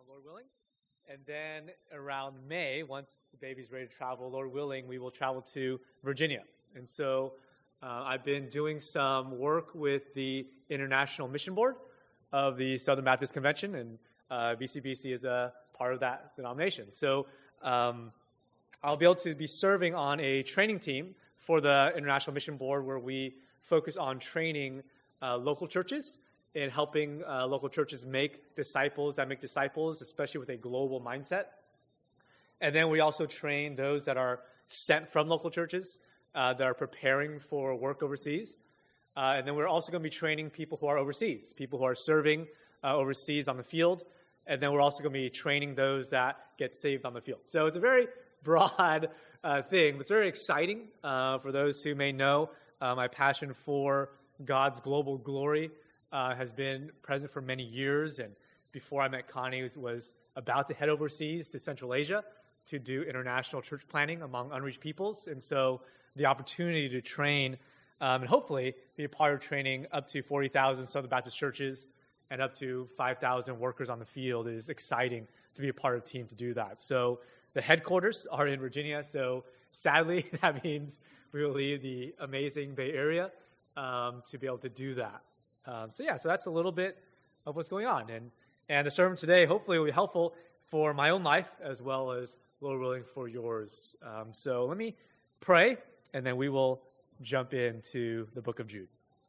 Lord willing. And then around May, once the baby's ready to travel, Lord willing, we will travel to Virginia. And so I've been doing some work with the International Mission Board of the Southern Baptist Convention, and VCBC is a part of that denomination. So I'll be able to be serving on a training team for the International Mission Board where we focus on training local churches and helping local churches make disciples that make disciples, especially with a global mindset. And then we also train those that are sent from local churches that are preparing for work overseas. And then we're also going to be training people who are overseas, people who are serving overseas on the field. And then we're also going to be training those that get saved on the field. So it's a very broad thing. It's very exciting for those who may know my passion for God's global glory has been present for many years. And before I met Connie, was about to head overseas to Central Asia to do international church planting among unreached peoples. And so the opportunity to train and hopefully be a part of training up to 40,000 Southern Baptist churches and up to 5,000 workers on the field is exciting to be a part of a team to do that. So the headquarters are in Virginia. So sadly, that means we will leave the amazing Bay Area to be able to do that. So that's a little bit of what's going on. And the sermon today hopefully will be helpful for my own life as well as, Lord willing, for yours. So let me pray, and then we will jump into the book of Jude.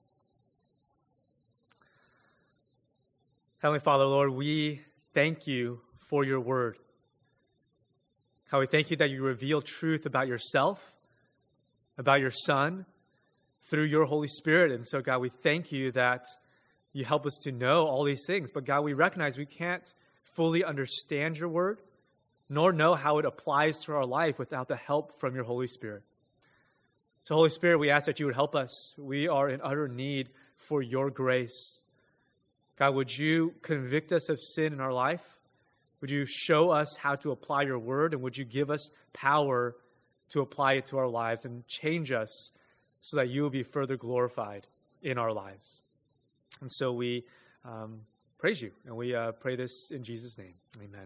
Heavenly Father, Lord, we thank you for your word. How we thank you that you reveal truth about yourself, about your Son, through your Holy Spirit. And so, God, we thank you that you help us to know all these things. But, God, we recognize we can't fully understand your word, nor know how it applies to our life without the help from your Holy Spirit. So, Holy Spirit, we ask that you would help us. We are in utter need for your grace. God, would you convict us of sin in our life? Would you show us how to apply your word? And would you give us power to apply it to our lives and change us so that you will be further glorified in our lives? And so we praise you, and we pray this in Jesus' name.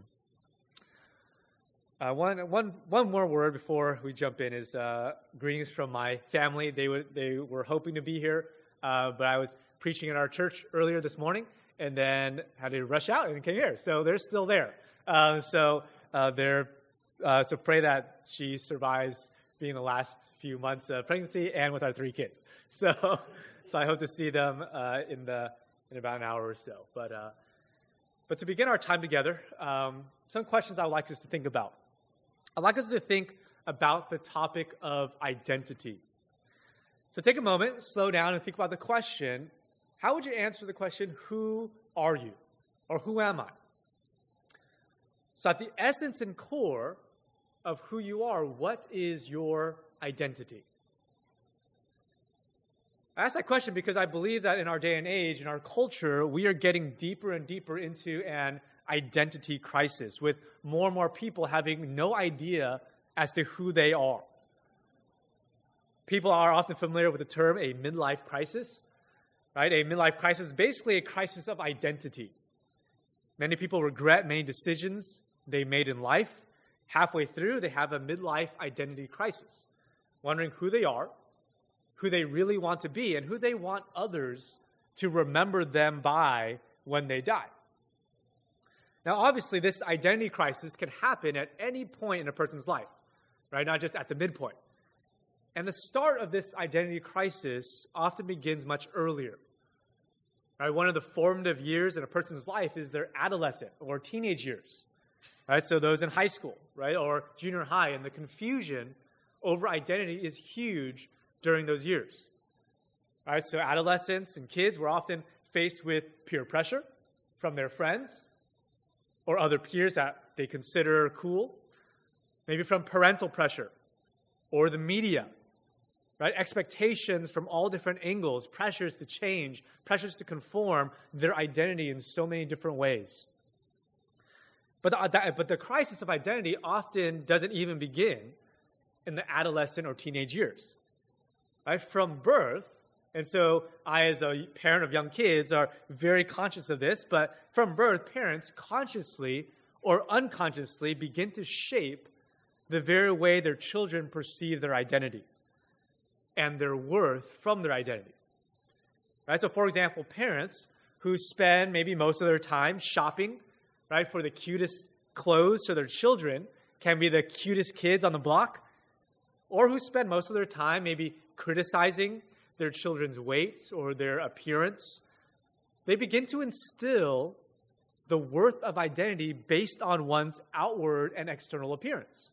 Amen. One more word before we jump in is greetings from my family. They were hoping to be here, but I was preaching in our church earlier this morning, and then had to rush out and came here. So they're still there. So pray that she survives being the last few months of pregnancy and with our 3 kids. So I hope to see them in about an hour or so. But to begin our time together, some questions I would like us to think about. I'd like us to think about the topic of identity. So take a moment, slow down, and think about the question. How would you answer the question, who are you? Or who am I? So at the essence and core of who you are, what is your identity? I ask that question because I believe that in our day and age, in our culture, we are getting deeper and deeper into an identity crisis, with more and more people having no idea as to who they are. People are often familiar with the term a midlife crisis, right? A midlife crisis is basically a crisis of identity. Many people regret many decisions they made in life. Halfway through, they have a midlife identity crisis, wondering who they are, who they really want to be, and who they want others to remember them by when they die. Now, obviously, this identity crisis can happen at any point in a person's life, right? Not just at the midpoint. And the start of this identity crisis often begins much earlier. Right? One of the formative years in a person's life is their adolescent or teenage years. Right? So those in high school, right, or junior high, and the confusion over identity is huge during those years. Right? So adolescents and kids were often faced with peer pressure from their friends or other peers that they consider cool, maybe from parental pressure or the media, right? Expectations from all different angles, pressures to change, pressures to conform their identity in so many different ways. But the crisis of identity often doesn't even begin in the adolescent or teenage years, right? From birth, and so I, as a parent of young kids, are very conscious of this, but from birth, parents consciously or unconsciously begin to shape the very way their children perceive their identity and their worth from their identity. Right? So, for example, parents who spend maybe most of their time shopping, right, for the cutest clothes for their children can be the cutest kids on the block, or who spend most of their time maybe criticizing their children's weight or their appearance. They begin to instill the worth of identity based on one's outward and external appearance.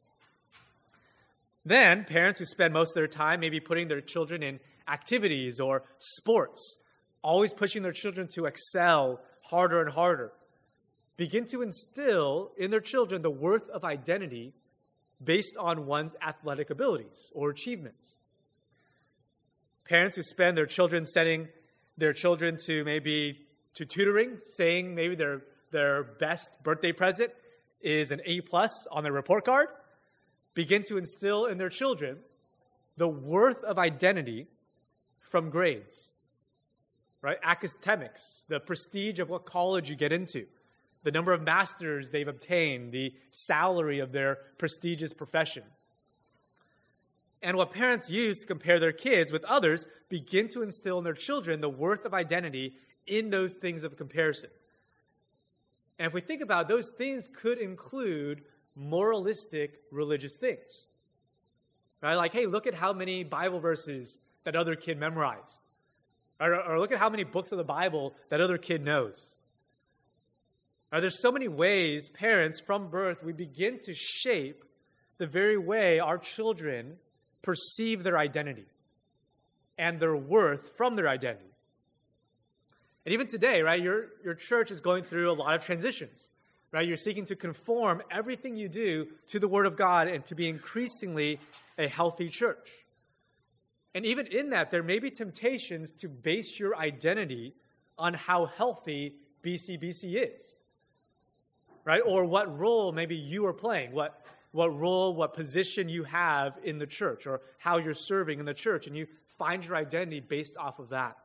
Then, parents who spend most of their time maybe putting their children in activities or sports, always pushing their children to excel harder and harder, begin to instill in their children the worth of identity based on one's athletic abilities or achievements. Parents who spend their children sending their children to tutoring, saying maybe their best birthday present is an A+ on their report card, begin to instill in their children the worth of identity from grades, right? Academics, the prestige of what college you get into, the number of masters they've obtained, the salary of their prestigious profession. And what parents use to compare their kids with others begin to instill in their children the worth of identity in those things of comparison. And if we think about it, those things could include moralistic religious things. Right? Like, hey, look at how many Bible verses that other kid memorized. Or look at how many books of the Bible that other kid knows. There's so many ways, parents, from birth, we begin to shape the very way our children perceive their identity and their worth from their identity. And even today, right, your church is going through a lot of transitions. Right? You're seeking to conform everything you do to the Word of God and to be increasingly a healthy church. And even in that, there may be temptations to base your identity on how healthy BCBC is. Right? Or what role maybe you are playing, what role, what position you have in the church, or how you're serving in the church, and you find your identity based off of that.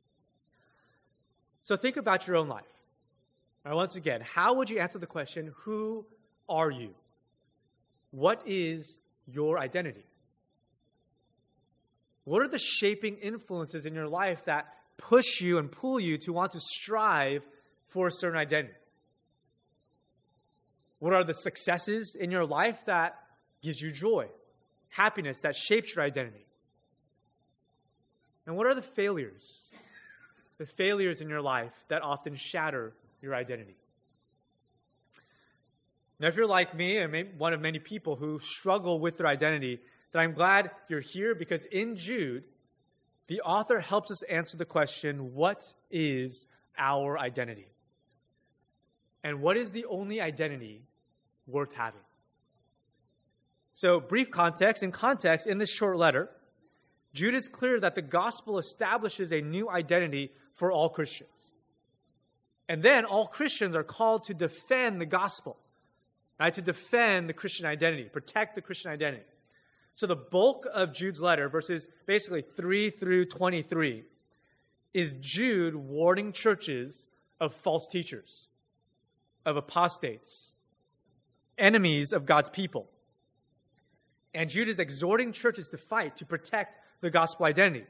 So think about your own life. Right, once again, how would you answer the question, who are you? What is your identity? What are the shaping influences in your life that push you and pull you to want to strive for a certain identity? What are the successes in your life that gives you joy, happiness, that shapes your identity? And what are the failures in your life that often shatter your identity? Now, if you're like me, and one of many people who struggle with their identity, then I'm glad you're here, because in Jude, the author helps us answer the question, what is our identity? And what is the only identity worth having? So, brief context. In context, in this short letter, Jude is clear that the gospel establishes a new identity for all Christians. And then all Christians are called to defend the gospel, right? To defend the Christian identity, protect the Christian identity. So the bulk of Jude's letter, verses basically 3 through 23, is Jude warning churches of false teachers, of apostates, enemies of God's people. And Jude is exhorting churches to fight to protect the gospel identity.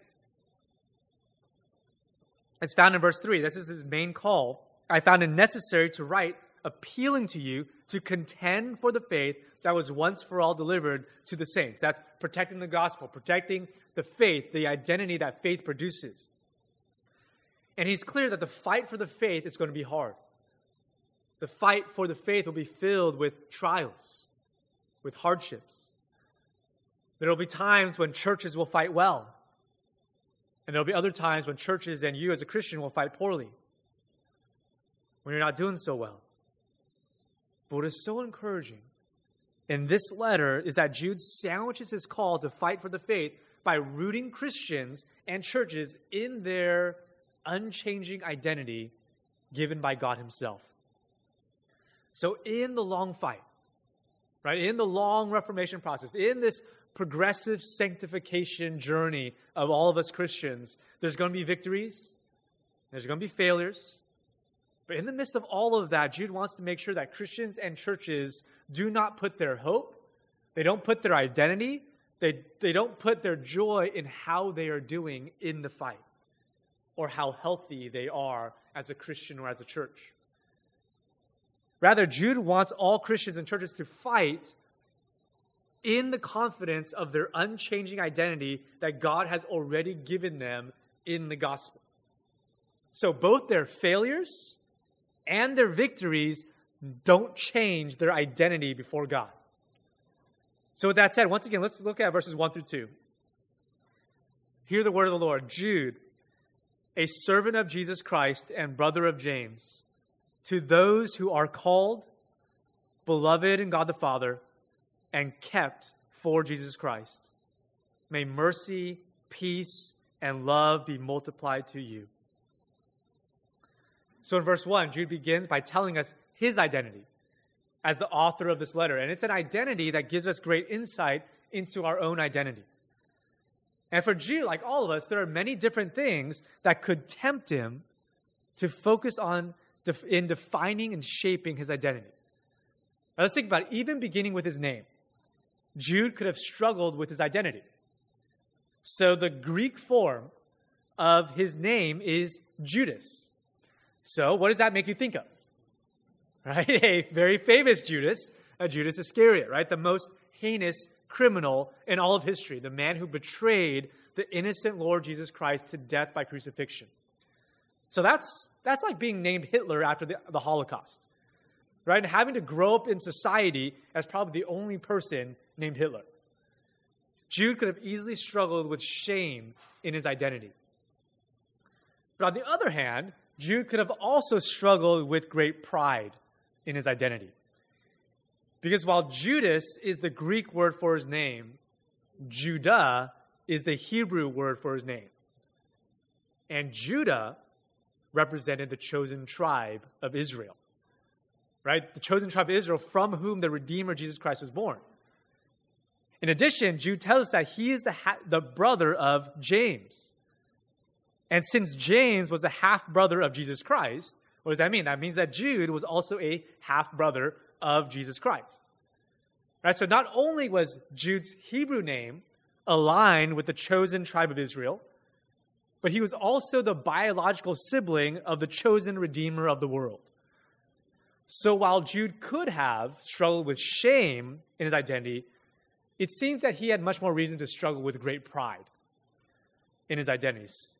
It's found in verse 3. This is his main call. I found it necessary to write, appealing to you to contend for the faith that was once for all delivered to the saints. That's protecting the gospel, protecting the faith, the identity that faith produces. And he's clear that the fight for the faith is going to be hard. The fight for the faith will be filled with trials, with hardships. There will be times when churches will fight well. And there will be other times when churches and you as a Christian will fight poorly, when you're not doing so well. But what is so encouraging in this letter is that Jude sandwiches his call to fight for the faith by rooting Christians and churches in their unchanging identity given by God himself. So in the long fight, right, in the long Reformation process, in this progressive sanctification journey of all of us Christians, there's going to be victories, there's going to be failures, But in the midst of all of that, Jude wants to make sure that Christians and churches do not put their hope, they don't put their identity, they don't put their joy in how they are doing in the fight or how healthy they are as a Christian or as a church. Rather, Jude wants all Christians and churches to fight in the confidence of their unchanging identity that God has already given them in the gospel. So both their failures and their victories don't change their identity before God. So with that said, once again, let's look at verses 1 through 2. Hear the word of the Lord. Jude, a servant of Jesus Christ and brother of James, to those who are called, beloved in God the Father, and kept for Jesus Christ, may mercy, peace, and love be multiplied to you. So in verse 1, Jude begins by telling us his identity as the author of this letter. And it's an identity that gives us great insight into our own identity. And for Jude, like all of us, there are many different things that could tempt him to focus on in defining and shaping his identity. Now let's think about it. Even beginning with his name, Jude could have struggled with his identity. So the Greek form of his name is Judas. So what does that make you think of? Right? A very famous Judas, Judas Iscariot, right? The most heinous criminal in all of history, the man who betrayed the innocent Lord Jesus Christ to death by crucifixion. So that's like being named Hitler after the Holocaust, right? And having to grow up in society as probably the only person named Hitler. Jude could have easily struggled with shame in his identity. But on the other hand, Jude could have also struggled with great pride in his identity. Because while Judas is the Greek word for his name, Judah is the Hebrew word for his name. And Judah represented the chosen tribe of Israel, right? The chosen tribe of Israel from whom the Redeemer Jesus Christ was born. In addition, Jude tells us that he is the brother of James. And since James was the half-brother of Jesus Christ, what does that mean? That means that Jude was also a half-brother of Jesus Christ. Right? So not only was Jude's Hebrew name aligned with the chosen tribe of Israel, but he was also the biological sibling of the chosen Redeemer of the world. So while Jude could have struggled with shame in his identity, it seems that he had much more reason to struggle with great pride in his identities.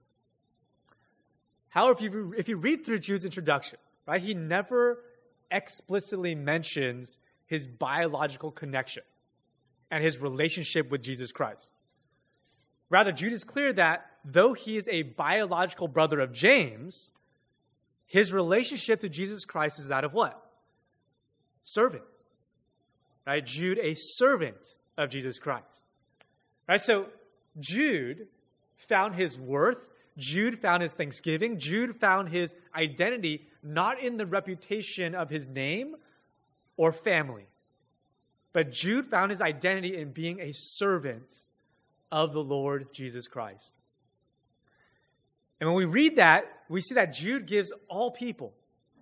However, if you read through Jude's introduction, right, he never explicitly mentions his biological connection and his relationship with Jesus Christ. Rather, Jude is clear that though he is a biological brother of James, his relationship to Jesus Christ is that of what? Servant. Right? Jude, a servant of Jesus Christ. Right? So Jude found his worth, Jude found his thanksgiving, Jude found his identity not in the reputation of his name or family, but Jude found his identity in being a servant of the Lord Jesus Christ. And when we read that, we see that Jude gives all people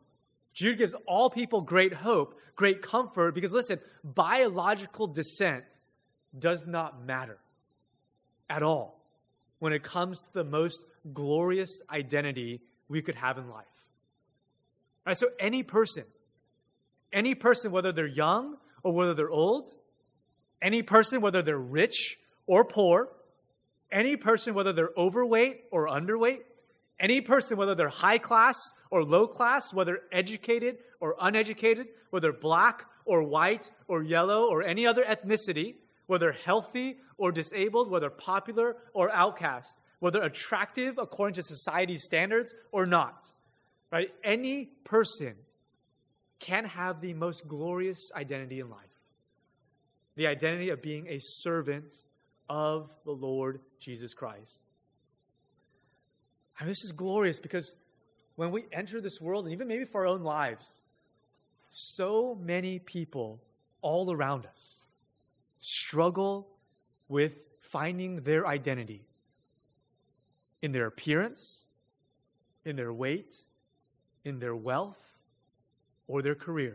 great hope, great comfort, because listen, biological descent does not matter at all when it comes to the most glorious identity we could have in life. Right, so any person, whether they're young or whether they're old, any person, whether they're rich or poor, any person, whether they're overweight or underweight, any person, whether they're high class or low class, whether educated or uneducated, whether black or white or yellow or any other ethnicity, whether healthy or disabled, whether popular or outcast, whether attractive according to society's standards or not, right? Any person can have the most glorious identity in life, the identity of being a servant of the Lord Jesus Christ. And this is glorious because when we enter this world, and even maybe for our own lives, so many people all around us struggle with finding their identity in their appearance, in their weight, in their wealth or their career.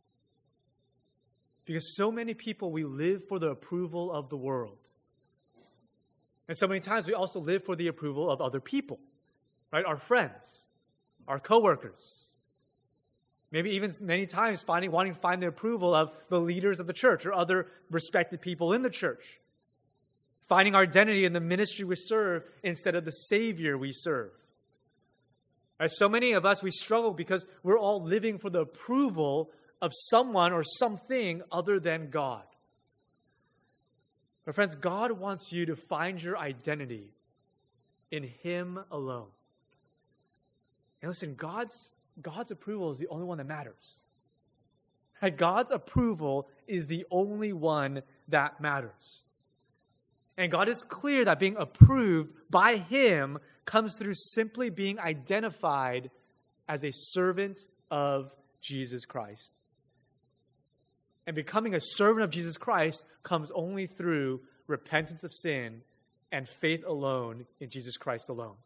Because so many people, we live for the approval of the world. And so many times we also live for the approval of other people, right? Our friends, our coworkers. Maybe even many times wanting to find the approval of the leaders of the church or other respected people in the church. Finding our identity in the ministry we serve instead of the Savior we serve. As so many of us, we struggle because we're all living for the approval of someone or something other than God. But friends, God wants you to find your identity in Him alone. And listen, God's approval is the only one that matters. Right? God's approval is the only one that matters. And God is clear that being approved by Him comes through simply being identified as a servant of Jesus Christ. And becoming a servant of Jesus Christ comes only through repentance of sin and faith alone in Jesus Christ alone.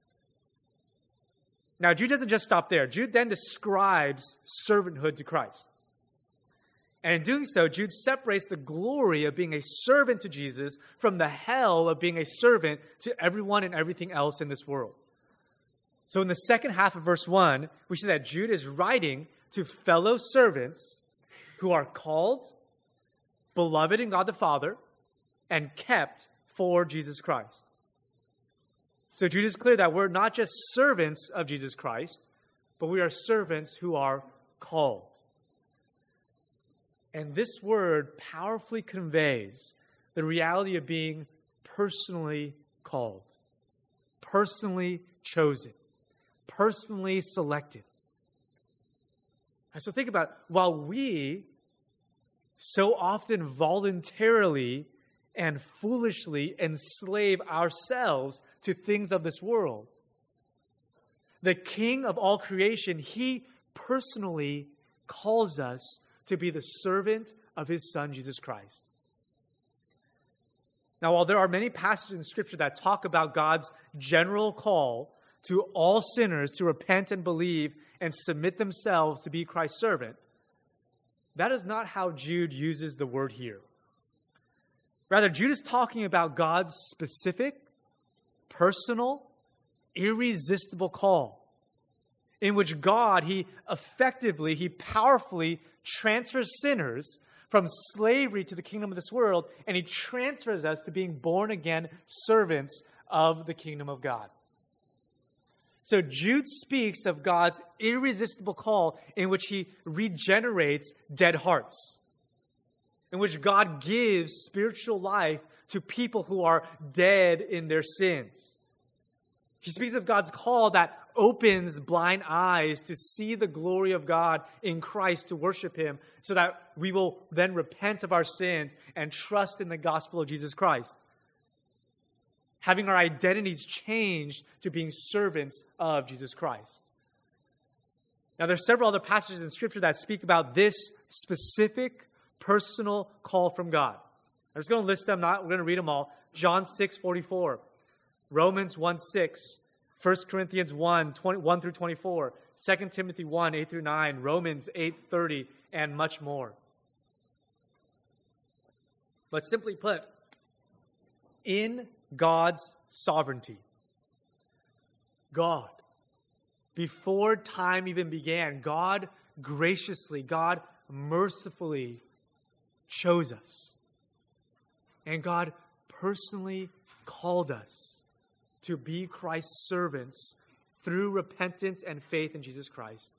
Now, Jude doesn't just stop there. Jude then describes servanthood to Christ. And in doing so, Jude separates the glory of being a servant to Jesus from the hell of being a servant to everyone and everything else in this world. So in the second half of verse 1, we see that Jude is writing to fellow servants who are called, beloved in God the Father, and kept for Jesus Christ. So Jude is clear that we're not just servants of Jesus Christ, but we are servants who are called. And this word powerfully conveys the reality of being personally called, personally chosen, personally selected. And so think about it. While we so often voluntarily and foolishly enslave ourselves to things of this world, the King of all creation, He personally calls us to be the servant of His Son, Jesus Christ. Now, while there are many passages in Scripture that talk about God's general call to all sinners to repent and believe and submit themselves to be Christ's servant, that is not how Jude uses the word here. Rather, Jude is talking about God's specific, personal, irresistible call, in which God, He powerfully transfers sinners from slavery to the kingdom of this world, and He transfers us to being born-again servants of the kingdom of God. So Jude speaks of God's irresistible call in which He regenerates dead hearts, in which God gives spiritual life to people who are dead in their sins. He speaks of God's call that opens blind eyes to see the glory of God in Christ, to worship Him, so that we will then repent of our sins and trust in the gospel of Jesus Christ, having our identities changed to being servants of Jesus Christ. Now, there's several other passages in Scripture that speak about this specific personal call from God. I'm just going to list them, we're going to read them all. John 6:44, Romans 1:6, 1 Corinthians 1 through 24, 2 Timothy 1, 8 through 9, Romans 8:30, and much more. But simply put, in God's sovereignty, God, before time even began, God graciously, God mercifully chose us. And God personally called us to be Christ's servants through repentance and faith in Jesus Christ.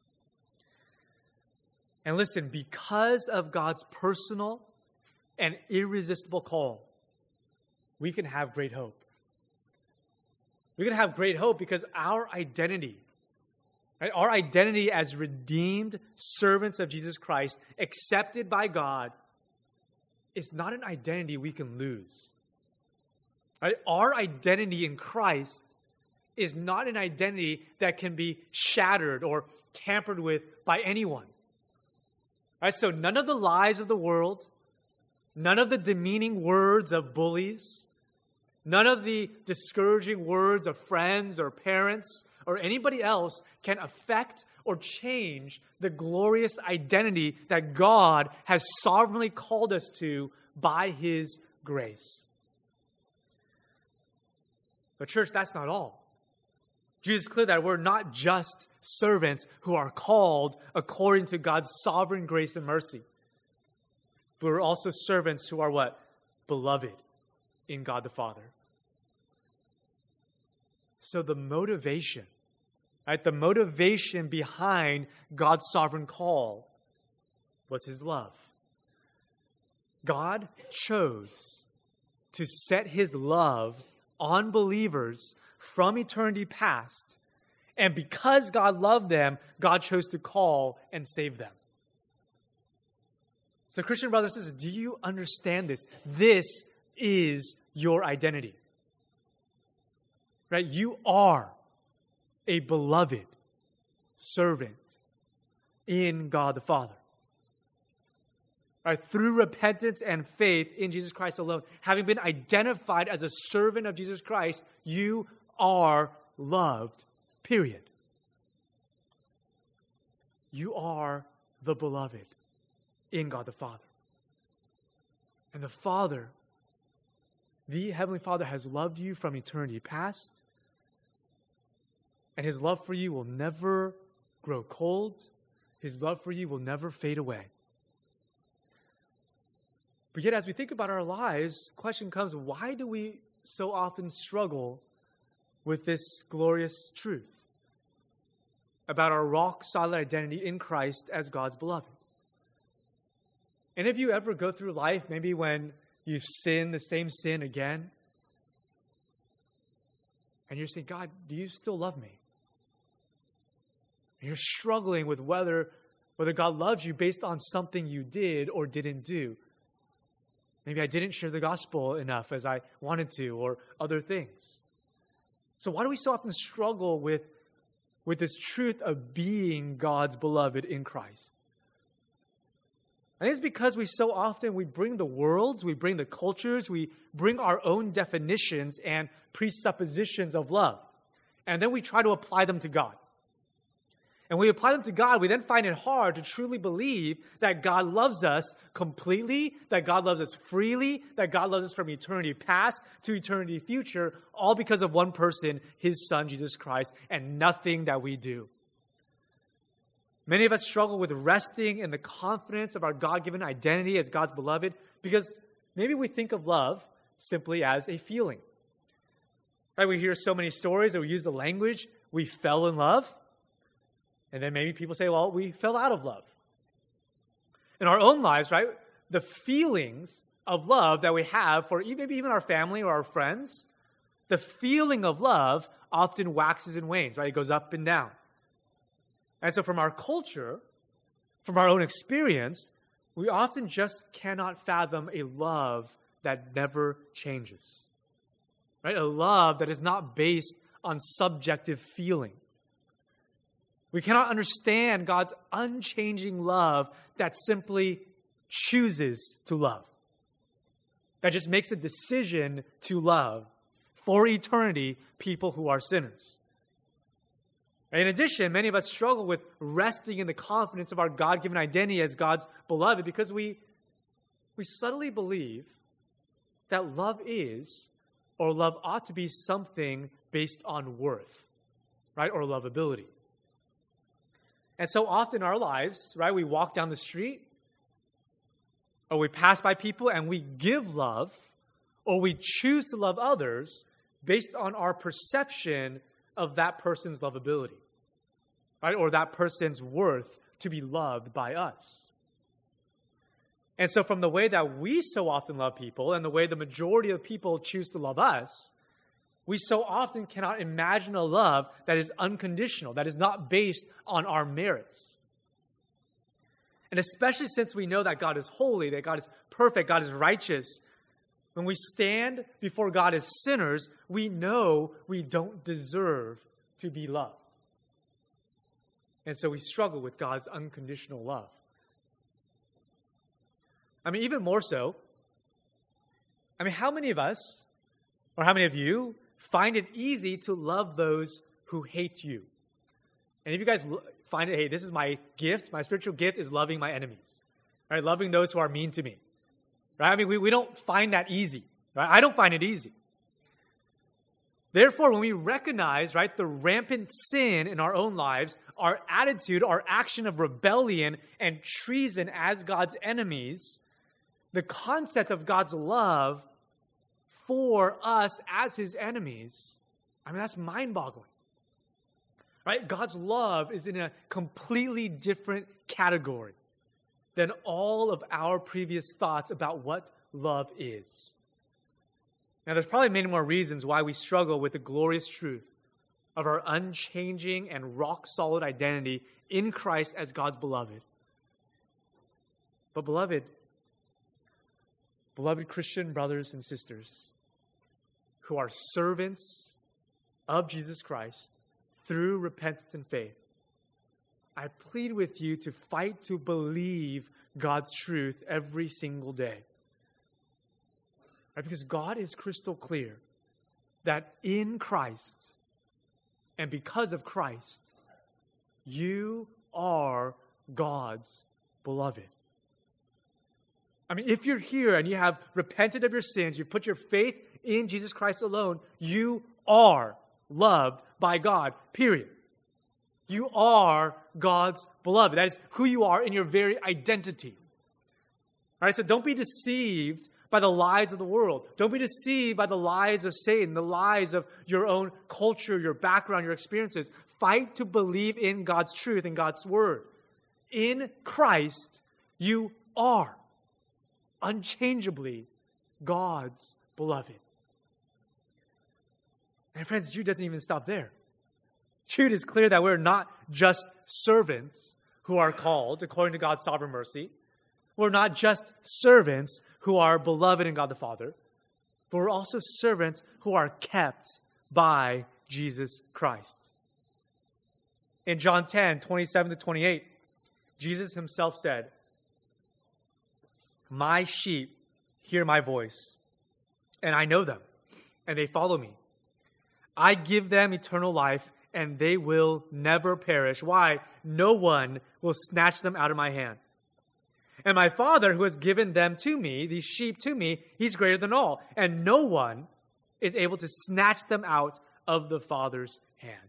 And listen, because of God's personal and irresistible call, we can have great hope. We can have great hope because our identity, right, our identity as redeemed servants of Jesus Christ, accepted by God, is not an identity we can lose. Right? Our identity in Christ is not an identity that can be shattered or tampered with by anyone. Right? So none of the lies of the world, none of the demeaning words of bullies, none of the discouraging words of friends or parents or anybody else can affect or change the glorious identity that God has sovereignly called us to by His grace. But church, that's not all. Jesus is clear that we're not just servants who are called according to God's sovereign grace and mercy. But we're also servants who are what? Beloved in God the Father. So the motivation, right? The motivation behind God's sovereign call was His love. God chose to set His love on believers from eternity past. And because God loved them, God chose to call and save them. So Christian brothers and sisters, do you understand this? This is your identity. Right? You are a beloved servant in God the Father. Right? Through repentance and faith in Jesus Christ alone, having been identified as a servant of Jesus Christ, you are loved, period. You are the beloved in God the Father. And the Father, the Heavenly Father, has loved you from eternity past, and His love for you will never grow cold. His love for you will never fade away. But yet, as we think about our lives, the question comes, why do we so often struggle with this glorious truth about our rock-solid identity in Christ as God's beloved? And if you ever go through life, maybe when you sin the same sin again, and you're saying, God, do you still love me? And you're struggling with whether God loves you based on something you did or didn't do. Maybe I didn't share the gospel enough as I wanted to, or other things. So why do we so often struggle with this truth of being God's beloved in Christ? I think it's because we bring the world's, we bring the cultures, we bring our own definitions and presuppositions of love. And then we try to apply them to God. And when we apply them to God, we then find it hard to truly believe that God loves us completely, that God loves us freely, that God loves us from eternity past to eternity future, all because of one person, His Son, Jesus Christ, and nothing that we do. Many of us struggle with resting in the confidence of our God-given identity as God's beloved because maybe we think of love simply as a feeling. Right? We hear so many stories that we use the language, we fell in love. And then maybe people say, well, we fell out of love. In our own lives, right, the feelings of love that we have for maybe even our family or our friends, the feeling of love often waxes and wanes, right? It goes up and down. And so from our culture, from our own experience, we often just cannot fathom a love that never changes, right? A love that is not based on subjective feeling. We cannot understand God's unchanging love that simply chooses to love, that just makes a decision to love for eternity people who are sinners. In addition, many of us struggle with resting in the confidence of our God-given identity as God's beloved because we subtly believe that love is, or love ought to be, something based on worth, right, or lovability. And so often in our lives, right, we walk down the street or we pass by people and we give love or we choose to love others based on our perception of that person's lovability, right, or that person's worth to be loved by us. And so from the way that we so often love people and the way the majority of people choose to love us, we so often cannot imagine a love that is unconditional, that is not based on our merits. And especially since we know that God is holy, that God is perfect, God is righteous, when we stand before God as sinners, we know we don't deserve to be loved. And so we struggle with God's unconditional love. I mean, even more so, how many of us, or how many of you, find it easy to love those who hate you. And if you guys find it, hey, this is my gift, my spiritual gift is loving my enemies, right? Loving those who are mean to me, right? I mean, we don't find that easy, right? I don't find it easy. Therefore, when we recognize, right, the rampant sin in our own lives, our attitude, our action of rebellion and treason as God's enemies, the concept of God's love for us as his enemies, I mean, that's mind-boggling. Right? God's love is in a completely different category than all of our previous thoughts about what love is. Now, there's probably many more reasons why we struggle with the glorious truth of our unchanging and rock-solid identity in Christ as God's beloved. But beloved Christian brothers and sisters who are servants of Jesus Christ through repentance and faith, I plead with you to fight to believe God's truth every single day. Right? Because God is crystal clear that in Christ and because of Christ, you are God's beloved. I mean, if you're here and you have repented of your sins, you put your faith in Jesus Christ alone, you are loved by God, period. You are God's beloved. That is who you are in your very identity. All right, so don't be deceived by the lies of the world. Don't be deceived by the lies of Satan, the lies of your own culture, your background, your experiences. Fight to believe in God's truth and God's word. In Christ, you are unchangeably God's beloved. And friends, Jude doesn't even stop there. Jude is clear that we're not just servants who are called according to God's sovereign mercy. We're not just servants who are beloved in God the Father, but we're also servants who are kept by Jesus Christ. In John 10, 27 to 28, Jesus himself said, "My sheep hear my voice, and I know them, and they follow me. I give them eternal life, and they will never perish." Why? "No one will snatch them out of my hand. And my Father, who has given them to me, these sheep to me, he's greater than all, and no one is able to snatch them out of the Father's hand."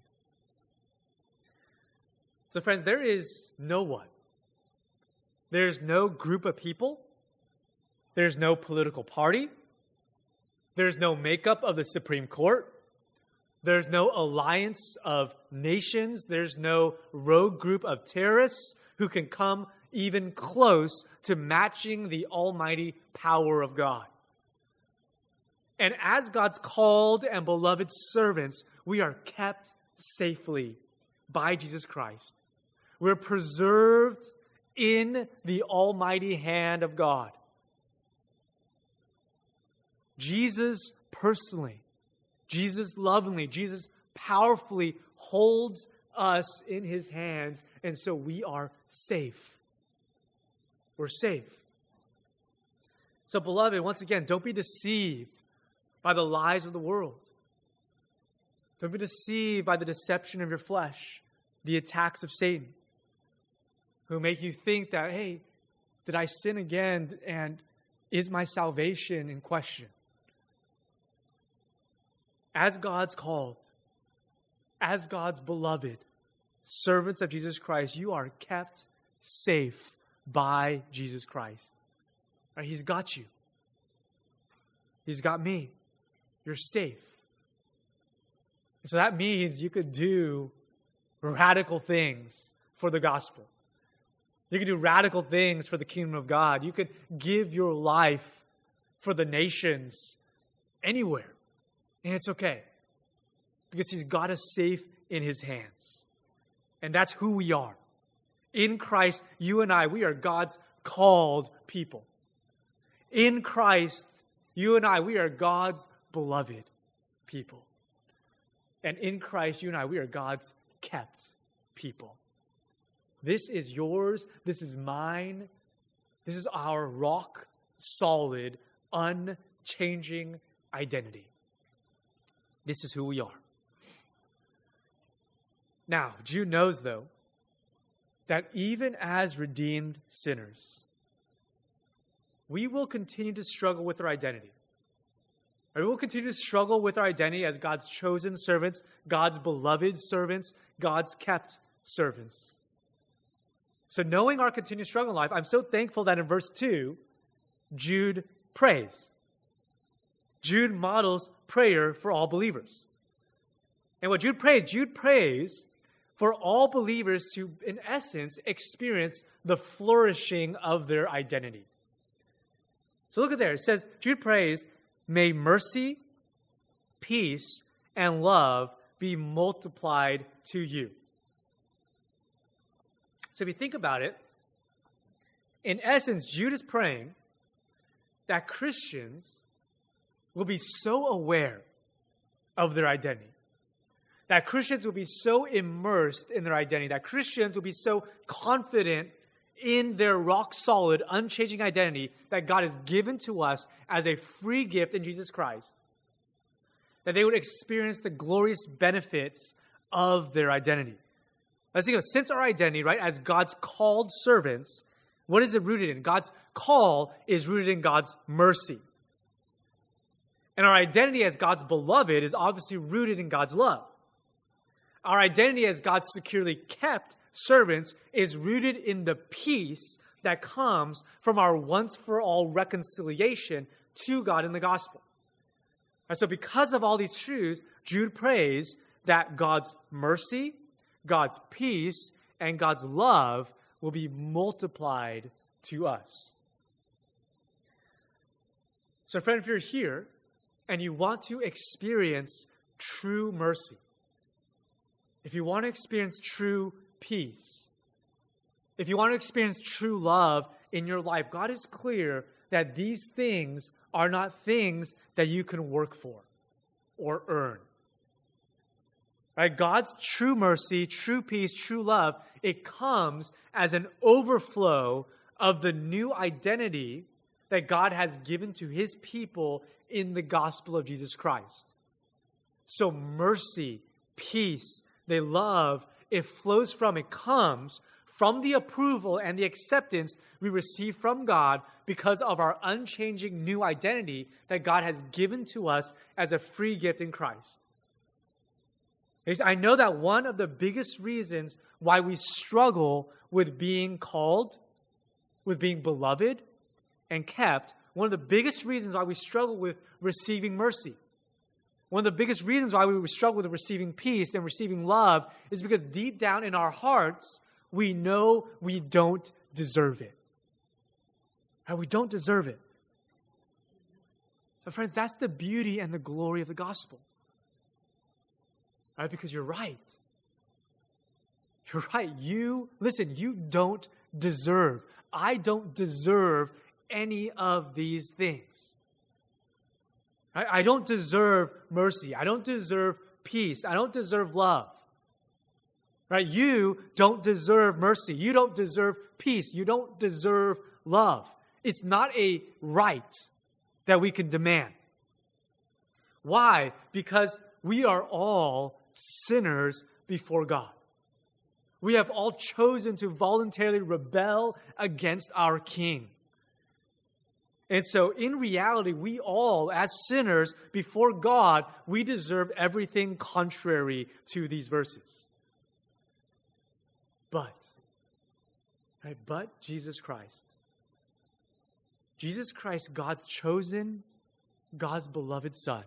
So friends, there is no one. There's no group of people. There's no political party. There's no makeup of the Supreme Court. There's no alliance of nations. There's no rogue group of terrorists who can come even close to matching the almighty power of God. And as God's called and beloved servants, we are kept safely by Jesus Christ. We're preserved in the almighty hand of God. Jesus personally, Jesus lovingly, Jesus powerfully holds us in his hands, and so we are safe. We're safe. So, beloved, once again, don't be deceived by the lies of the world. Don't be deceived by the deception of your flesh, the attacks of Satan, who make you think that, hey, did I sin again, and is my salvation in question? As God's called, as God's beloved, servants of Jesus Christ, you are kept safe by Jesus Christ. Right? He's got you. He's got me. You're safe. And so that means you could do radical things for the gospel. You could do radical things for the kingdom of God. You could give your life for the nations anywhere. And it's okay, because he's got us safe in his hands. And that's who we are. In Christ, you and I, we are God's called people. In Christ, you and I, we are God's beloved people. And in Christ, you and I, we are God's kept people. This is yours. This is mine. This is our rock solid, unchanging identity. This is who we are. Now, Jude knows, though, that even as redeemed sinners, we will continue to struggle with our identity. We will continue to struggle with our identity as God's chosen servants, God's beloved servants, God's kept servants. So knowing our continued struggle in life, I'm so thankful that in verse 2, Jude prays. Jude models prayer for all believers. And what Jude prays for all believers to, in essence, experience the flourishing of their identity. So look at there. It says, Jude prays, may mercy, peace, and love be multiplied to you. So if you think about it, in essence, Jude is praying that Christians will be so aware of their identity, that Christians will be so immersed in their identity, that Christians will be so confident in their rock-solid, unchanging identity that God has given to us as a free gift in Jesus Christ, that they would experience the glorious benefits of their identity. Let's think of, since our identity, right, as God's called servants, what is it rooted in? God's call is rooted in God's mercy. And our identity as God's beloved is obviously rooted in God's love. Our identity as God's securely kept servants is rooted in the peace that comes from our once-for-all reconciliation to God in the gospel. And so because of all these truths, Jude prays that God's mercy, God's peace, and God's love will be multiplied to us. So friend, if you're here and you want to experience true mercy, if you want to experience true peace, if you want to experience true love in your life, God is clear that these things are not things that you can work for or earn. Right? God's true mercy, true peace, true love, it comes as an overflow of the new identity that God has given to his people in the gospel of Jesus Christ. So mercy, peace, they love, it flows from, it comes from the approval and the acceptance we receive from God because of our unchanging new identity that God has given to us as a free gift in Christ. I know that one of the biggest reasons why we struggle with being called, with being beloved and kept, one of the biggest reasons why we struggle with receiving mercy, one of the biggest reasons why we struggle with receiving peace and receiving love is because deep down in our hearts, we know we don't deserve it. And we don't deserve it. But friends, that's the beauty and the glory of the gospel. Right? Because you're right. You're right. You don't deserve. I don't deserve any of these things. Right? I don't deserve mercy. I don't deserve peace. I don't deserve love. Right? You don't deserve mercy. You don't deserve peace. You don't deserve love. It's not a right that we can demand. Why? Because we are all sinners before God. We have all chosen to voluntarily rebel against our King. And so in reality, we all, as sinners before God, we deserve everything contrary to these verses. But Jesus Christ, God's chosen, God's beloved Son,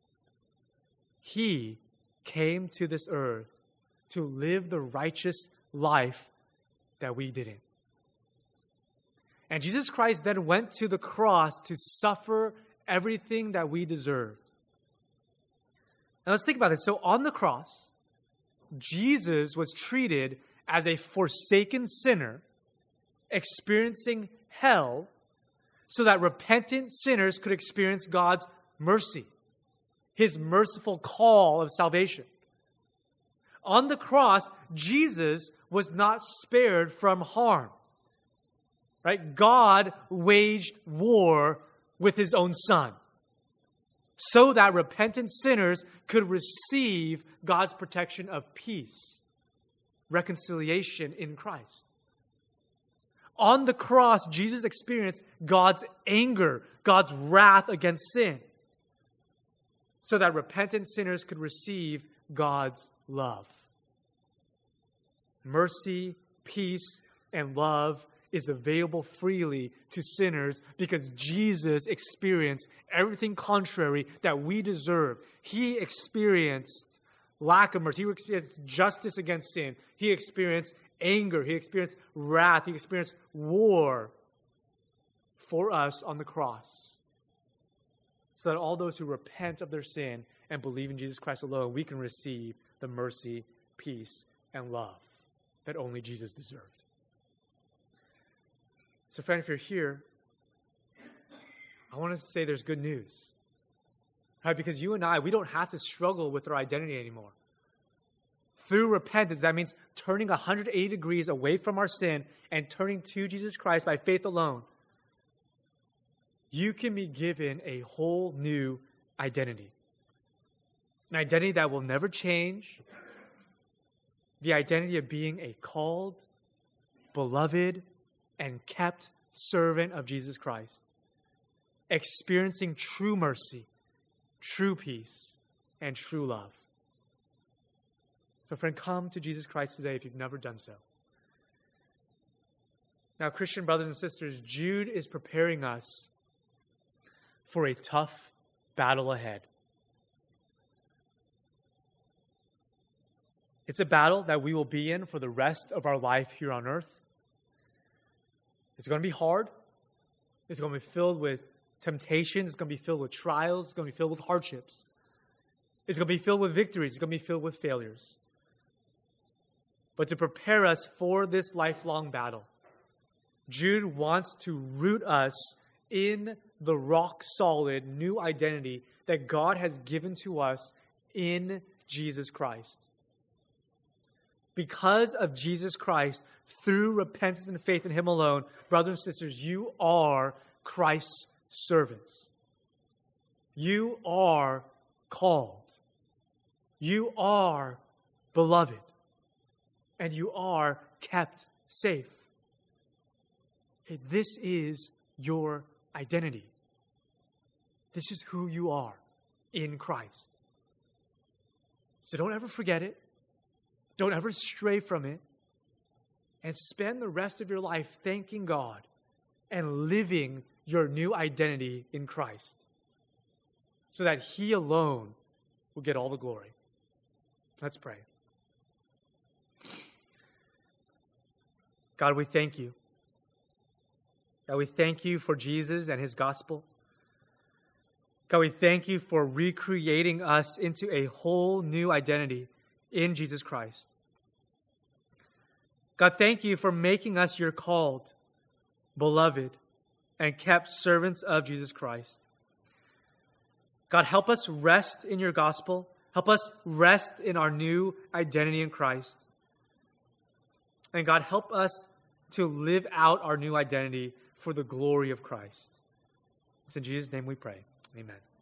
he came to this earth to live the righteous life that we didn't. And Jesus Christ then went to the cross to suffer everything that we deserved. Now let's think about this. So on the cross, Jesus was treated as a forsaken sinner, experiencing hell, so that repentant sinners could experience God's mercy, his merciful call of salvation. On the cross, Jesus was not spared from harm. Right? God waged war with his own Son so that repentant sinners could receive God's protection of peace reconciliation in Christ. On the cross, Jesus experienced God's anger, God's wrath against sin, so that repentant sinners could receive God's love. Mercy, peace, and love is available freely to sinners because Jesus experienced everything contrary that we deserve. He experienced lack of mercy. He experienced justice against sin. He experienced anger. He experienced wrath. He experienced war for us on the cross, so that all those who repent of their sin and believe in Jesus Christ alone, we can receive the mercy, peace, and love that only Jesus deserved. So friend, if you're here, I want to say there's good news. Right? Because you and I, we don't have to struggle with our identity anymore. Through repentance, that means turning 180 degrees away from our sin and turning to Jesus Christ by faith alone. You can be given a whole new identity. An identity that will never change. The identity of being a called, beloved, and kept servant of Jesus Christ. Experiencing true mercy, true peace, and true love. So friend, come to Jesus Christ today if you've never done so. Now, Christian brothers and sisters, Jude is preparing us for a tough battle ahead. It's a battle that we will be in for the rest of our life here on earth. It's going to be hard. It's going to be filled with temptations. It's going to be filled with trials. It's going to be filled with hardships. It's going to be filled with victories. It's going to be filled with failures. But to prepare us for this lifelong battle, Jude wants to root us in the rock-solid new identity that God has given to us in Jesus Christ. Because of Jesus Christ, through repentance and faith in Him alone, brothers and sisters, you are Christ's servants. You are called. You are beloved. And you are kept safe. Okay, this is your identity. This is who you are in Christ. So don't ever forget it. Don't ever stray from it. And spend the rest of your life thanking God and living your new identity in Christ, so that He alone will get all the glory. Let's pray. God, we thank you. God, we thank you for Jesus and His gospel. God, we thank you for recreating us into a whole new identity in Jesus Christ. God, thank you for making us your called, beloved, and kept servants of Jesus Christ. God, help us rest in your gospel. Help us rest in our new identity in Christ. And God, help us to live out our new identity for the glory of Christ. It's in Jesus' name we pray. Amen.